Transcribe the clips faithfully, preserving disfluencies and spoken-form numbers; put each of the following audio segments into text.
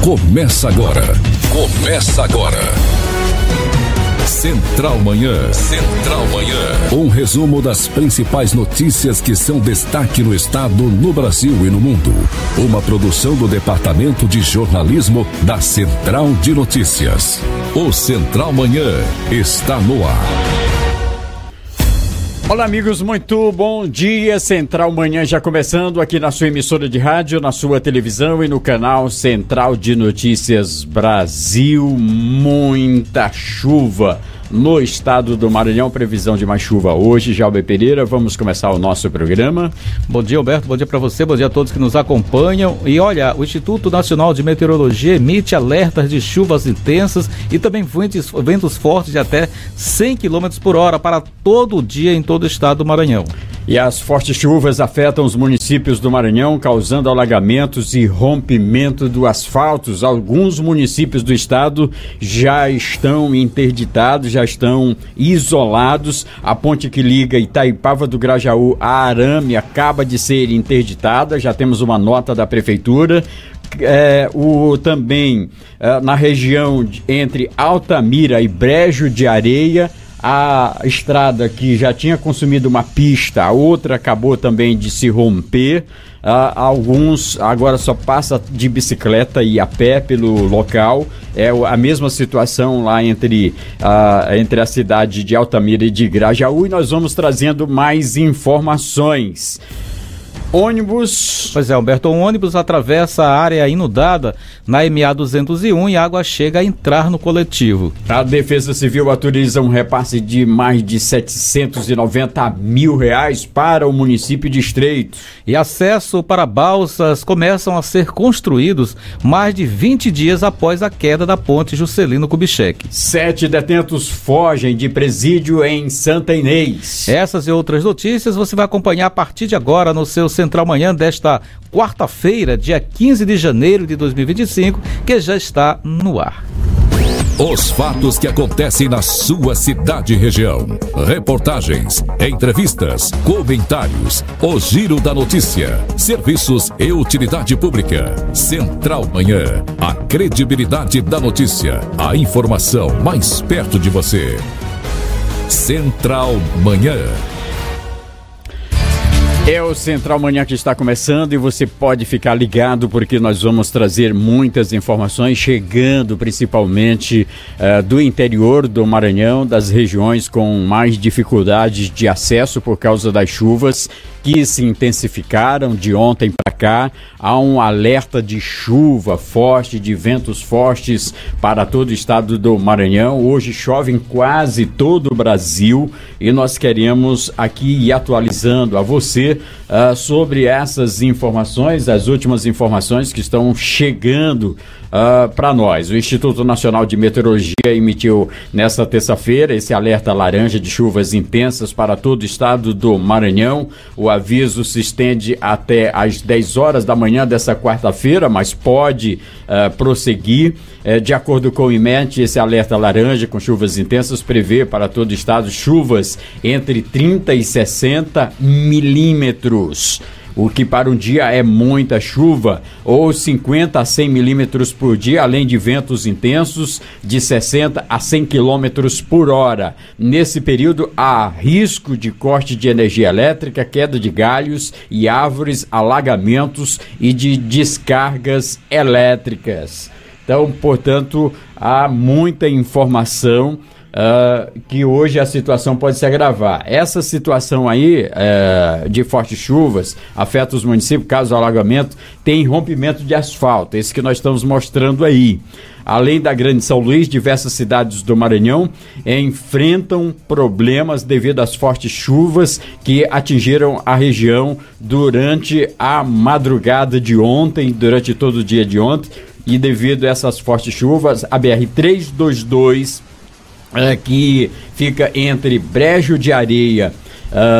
Começa agora. Começa agora. Central Manhã. Central Manhã. Um resumo das principais notícias que são destaque no estado, no Brasil e no mundo. Uma produção do Departamento de Jornalismo da Central de Notícias. O Central Manhã está no ar. Olá, amigos, muito bom dia. Central Manhã já começando aqui na sua emissora de rádio, na sua televisão e no canal Central de Notícias Brasil. Muita chuva no estado do Maranhão, previsão de mais chuva hoje. Jalber Pereira, vamos começar o nosso programa. Bom dia, Alberto, bom dia para você, bom dia a todos que nos acompanham. E olha, o Instituto Nacional de Meteorologia emite alertas de chuvas intensas e também ventos, ventos fortes de até cem quilômetros por hora para todo o dia em todo o estado do Maranhão. E as fortes chuvas afetam os municípios do Maranhão, causando alagamentos e rompimento do asfalto. Alguns municípios do estado já estão interditados, já estão isolados. A ponte que liga Itaipava do Grajaú a Arame acaba de ser interditada, já temos uma nota da prefeitura. É, o, também é, na região de, entre Altamira e Brejo de Areia, a estrada que já tinha consumido uma pista, a outra acabou também de se romper. Uh, alguns agora só passa de bicicleta e a pé pelo local. É a mesma situação lá entre, uh, entre a cidade de Altamira e de Grajaú, e nós vamos trazendo mais informações. Ônibus. Pois é, Alberto, um ônibus atravessa a área inundada na M A duzentos e um e a água chega a entrar no coletivo. A Defesa Civil autoriza um repasse de mais de setecentos e noventa mil reais para o município de Estreito. E acesso para balsas começam a ser construídos mais de vinte dias após a queda da ponte Juscelino Kubitschek. Sete detentos fogem de presídio em Santa Inês. Essas e outras notícias você vai acompanhar a partir de agora no seu Central Manhã desta quarta-feira, dia quinze de janeiro de dois mil e vinte e cinco, que já está no ar. Os fatos que acontecem na sua cidade e região. Reportagens, entrevistas, comentários. O Giro da Notícia. Serviços e utilidade pública. Central Manhã. A credibilidade da notícia. A informação mais perto de você. Central Manhã. É o Central Manhã que está começando e você pode ficar ligado porque nós vamos trazer muitas informações chegando principalmente uh, do interior do Maranhão, das regiões com mais dificuldades de acesso por causa das chuvas que se intensificaram de ontem para cá. Há um alerta de chuva forte, de ventos fortes para todo o estado do Maranhão. Hoje chove em quase todo o Brasil e nós queremos aqui ir atualizando a você Uh, sobre essas informações, as últimas informações que estão chegando uh, para nós. O Instituto Nacional de Meteorologia emitiu nesta terça-feira esse alerta laranja de chuvas intensas para todo o estado do Maranhão. O aviso se estende até às dez horas da manhã dessa quarta-feira, mas pode uh, prosseguir. Uh, de acordo com o IMET, esse alerta laranja com chuvas intensas prevê para todo o estado chuvas entre trinta e sessenta milímetros, o que para um dia é muita chuva, ou cinquenta a cem milímetros por dia, além de ventos intensos de sessenta a cem quilômetros por hora. Nesse período há risco de corte de energia elétrica, queda de galhos e árvores, alagamentos e de descargas elétricas. Então, portanto, há muita informação uh, que hoje a situação pode se agravar. Essa situação aí uh, de fortes chuvas afeta os municípios, caso do alagamento, tem rompimento de asfalto, esse que nós estamos mostrando aí. Além da Grande São Luís, diversas cidades do Maranhão enfrentam problemas devido às fortes chuvas que atingiram a região durante a madrugada de ontem, durante todo o dia de ontem. E devido a essas fortes chuvas, a B R trezentos e vinte e dois, é, que fica entre Brejo de Areia,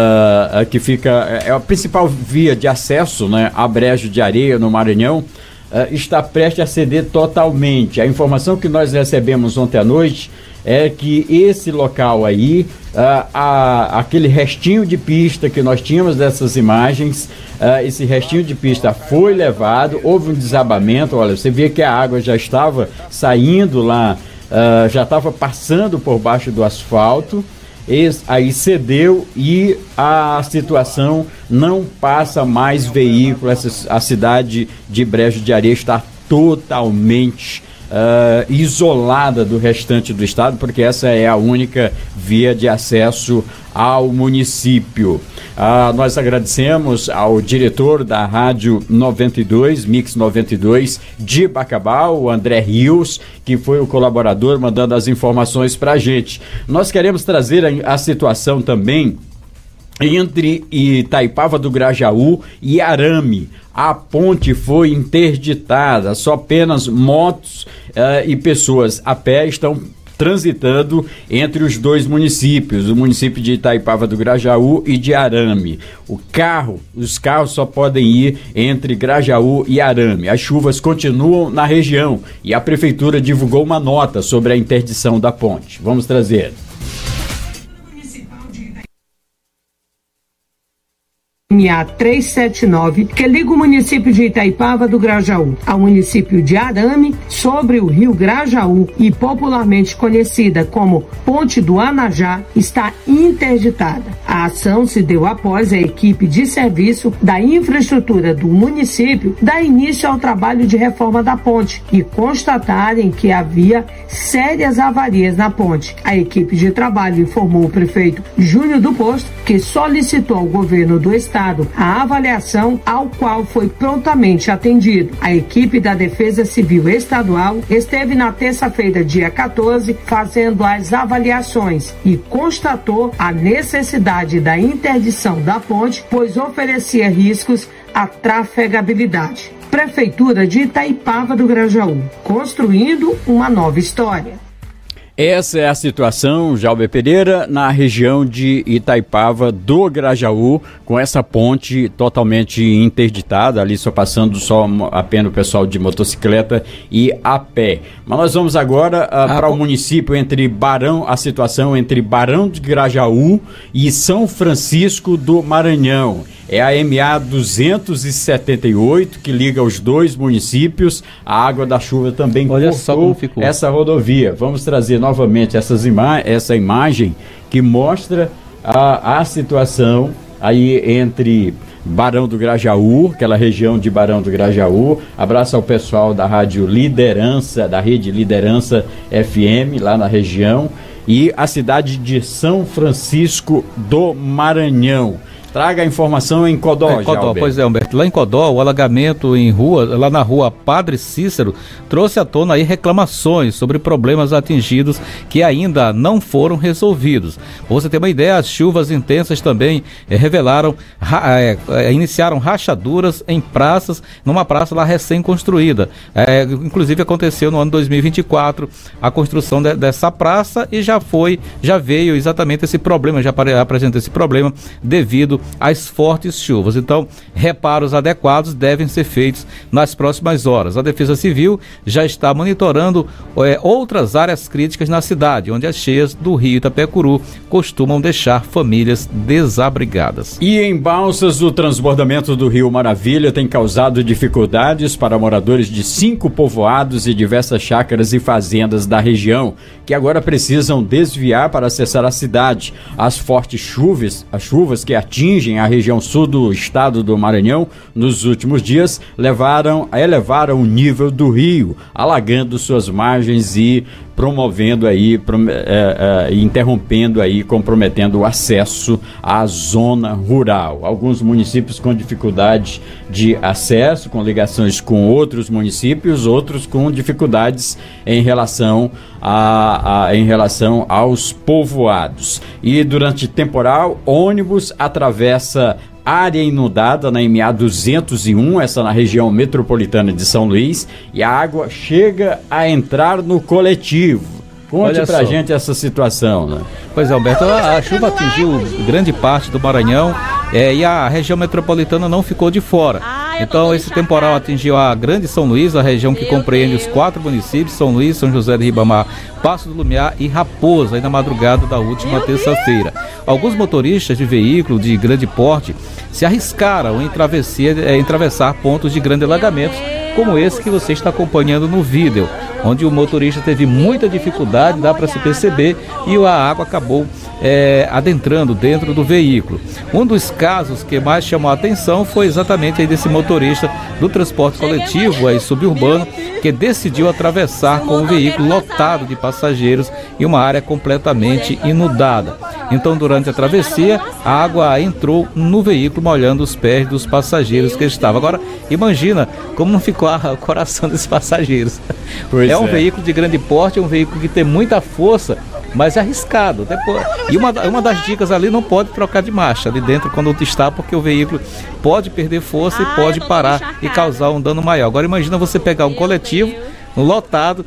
uh, que fica, é a principal via de acesso, né, a Brejo de Areia no Maranhão, uh, está prestes a ceder totalmente. A informação que nós recebemos ontem à noite é que esse local aí, uh, a, aquele restinho de pista que nós tínhamos dessas imagens, uh, esse restinho de pista foi levado, houve um desabamento. Olha, você vê que a água já estava saindo lá, uh, já estava passando por baixo do asfalto, esse, aí cedeu e a situação não passa mais veículo. Essa, a cidade de Brejo de Areia está totalmente Uh, isolada do restante do estado, porque essa é a única via de acesso ao município. Uh, nós agradecemos ao diretor da Rádio noventa e dois, Mix noventa e dois de Bacabal, o André Rios, que foi o colaborador mandando as informações para a gente. Nós queremos trazer a, a situação também entre Itaipava do Grajaú e Arame. A ponte foi interditada, só apenas motos uh, e pessoas a pé estão transitando entre os dois municípios, o município de Itaipava do Grajaú e de Arame. O carro, os carros só podem ir entre Grajaú e Arame. As chuvas continuam na região e a prefeitura divulgou uma nota sobre a interdição da ponte. Vamos trazer. M A trezentos e setenta e nove, que liga o município de Itaipava do Grajaú ao município de Arame, sobre o rio Grajaú e popularmente conhecida como Ponte do Anajá, está interditada. A ação se deu após a equipe de serviço da infraestrutura do município dar início ao trabalho de reforma da ponte e constatarem que havia sérias avarias na ponte. A equipe de trabalho informou o prefeito Júnior do Posto, que solicitou ao governo do estado a avaliação, ao qual foi prontamente atendido. A equipe da Defesa Civil Estadual esteve na terça-feira, dia quatorze, fazendo as avaliações e constatou a necessidade da interdição da ponte, pois oferecia riscos à trafegabilidade. Prefeitura de Itaipava do Grajaú, construindo uma nova história. Essa é a situação, Jalber Pereira, na região de Itaipava do Grajaú, com essa ponte totalmente interditada, ali só passando só apenas o pessoal de motocicleta e a pé. Mas nós vamos agora uh, ah, para o município entre Barão, a situação entre Barão de Grajaú e São Francisco do Maranhão. É a M A duzentos e setenta e oito que liga os dois municípios. A água da chuva também Olha só como ficou essa rodovia. Vamos trazer novamente essas ima- essa imagem que mostra a, a situação aí entre Barão do Grajaú, aquela região de Barão do Grajaú. Abraço ao pessoal da rádio Liderança, da rede Liderança F M, lá na região, e a cidade de São Francisco do Maranhão. Traga a informação em Codó, é, Codó, pois é, Humberto. Lá em Codó, o alagamento em rua, lá na rua Padre Cícero, trouxe à tona aí reclamações sobre problemas atingidos que ainda não foram resolvidos. Pra você ter uma ideia, as chuvas intensas também eh, revelaram, ra, eh, eh, iniciaram rachaduras em praças, numa praça lá recém-construída. Eh, inclusive aconteceu no ano dois mil e vinte e quatro a construção de, dessa praça e já foi, já veio exatamente esse problema, já apresentou esse problema devido às fortes chuvas. Então, reparos adequados devem ser feitos nas próximas horas. A Defesa Civil já está monitorando é, outras áreas críticas na cidade, onde as cheias do rio Itapecuru costumam deixar famílias desabrigadas. E em Balsas, o transbordamento do rio Maravilha tem causado dificuldades para moradores de cinco povoados e diversas chácaras e fazendas da região, que agora precisam desviar para acessar a cidade. As fortes chuvas, as chuvas que atingem a região sul do estado do Maranhão nos últimos dias levaram, elevaram o nível do rio, alagando suas margens e promovendo aí, prom- é, é, interrompendo aí, comprometendo o acesso à zona rural. Alguns municípios com dificuldade de acesso, com ligações com outros municípios, outros com dificuldades em relação a, a em relação aos povoados. E durante temporal, ônibus atravessa área inundada na M A duzentos e um, essa na região metropolitana de São Luís, e a água chega a entrar no coletivo. Conte Olha pra só. gente essa situação, né? Pois é, Alberto, a, a chuva atingiu grande parte do Maranhão é, e a região metropolitana não ficou de fora. Então esse temporal atingiu a Grande São Luís, a região que compreende os quatro municípios, São Luís, São José de Ribamar, Passo do Lumiar e Raposa, aí na madrugada da última terça-feira. Alguns motoristas de veículo de grande porte se arriscaram em, travessia, em atravessar pontos de grande alagamento, como esse que você está acompanhando no vídeo, onde o motorista teve muita dificuldade, dá para se perceber, e a água acabou é, adentrando dentro do veículo. Um dos casos que mais chamou a atenção foi exatamente aí desse motorista do transporte coletivo aí suburbano, que decidiu atravessar com o veículo lotado de passageiros em uma área completamente inundada. Então, durante a travessia, a água entrou no veículo, molhando os pés dos passageiros que estavam. Agora, imagina como não ficou o coração desses passageiros. Pois é um é. veículo de grande porte, é um veículo que tem muita força, mas é arriscado. Depois, e uma, uma das dicas ali, não pode trocar de marcha ali dentro quando está, porque o veículo pode perder força ah, e pode parar e causar um dano maior. Agora imagina você pegar um coletivo, um lotado,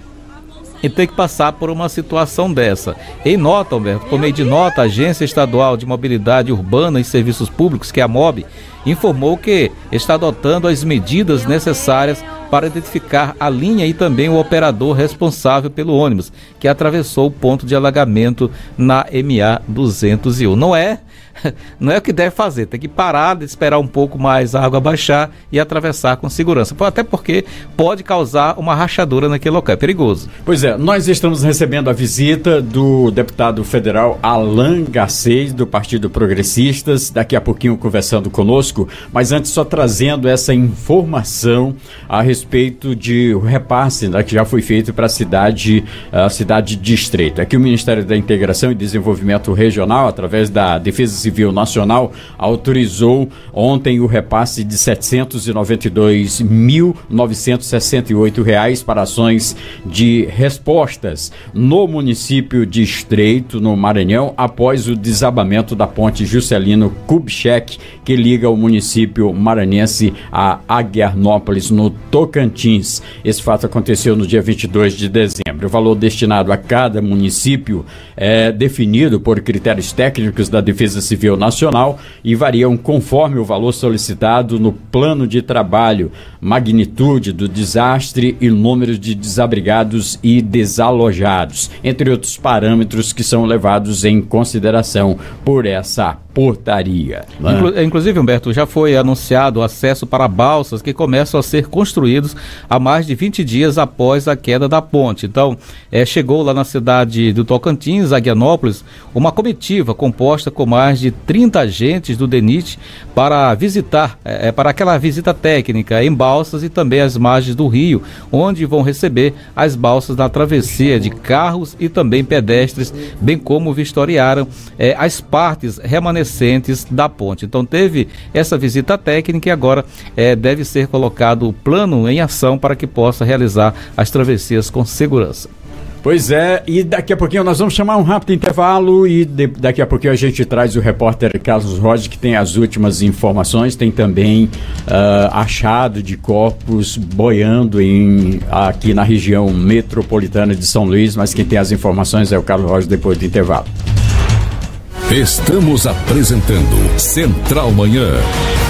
e ter que passar por uma situação dessa. Em nota, Humberto, por meio de nota, a Agência Estadual de Mobilidade Urbana e Serviços Públicos, que é a MOB, informou que está adotando as medidas necessárias para identificar a linha e também o operador responsável pelo ônibus que atravessou o ponto de alagamento na M A duzentos e um. Não é, não é o que deve fazer, tem que parar, esperar um pouco mais a água baixar e atravessar com segurança, até porque pode causar uma rachadura naquele local, é perigoso. Pois é, nós estamos recebendo a visita do deputado federal Alan Garcês, do Partido Progressistas, daqui a pouquinho conversando conosco, mas antes só trazendo essa informação a respeito de o repasse, né, que já foi feito para a cidade, a cidade de Estreito. Aqui o Ministério da Integração e Desenvolvimento Regional, através da Defesa Civil Nacional, autorizou ontem o repasse de setecentos e noventa e dois mil novecentos e sessenta e oito reais para ações de respostas no município de Estreito, no Maranhão, após o desabamento da ponte Juscelino Kubitschek, que liga o município maranhense a Aguiarnópolis, no Tocantins. Esse fato aconteceu no dia vinte e dois de dezembro. O valor destinado a cada município é definido por critérios técnicos da Defesa Civil Nacional e variam conforme o valor solicitado no plano de trabalho, magnitude do desastre e número de desabrigados e desalojados, entre outros parâmetros que são levados em consideração por essa portaria. Inclu- Inclusive, Humberto, já foi anunciado o acesso para balsas que começam a ser construídos há mais de vinte dias após a queda da ponte. Então, é, chegou lá na cidade do Tocantins, Aguianópolis, uma comitiva composta com mais de trinta agentes do DENIT para visitar, é, para aquela visita técnica em balsas e também as margens do rio, onde vão receber as balsas na travessia de carros e também pedestres, bem como vistoriaram é, as partes remanescentes da ponte. Então teve essa visita técnica e agora é, deve ser colocado o plano em ação para que possa realizar as travessias com segurança. Pois é, e daqui a pouquinho nós vamos chamar um rápido intervalo e de, daqui a pouquinho a gente traz o repórter Carlos Roger, que tem as últimas informações, tem também uh, achado de corpos boiando em, aqui na região metropolitana de São Luís, mas quem tem as informações é o Carlos Roger depois do intervalo. Estamos apresentando Central Manhã.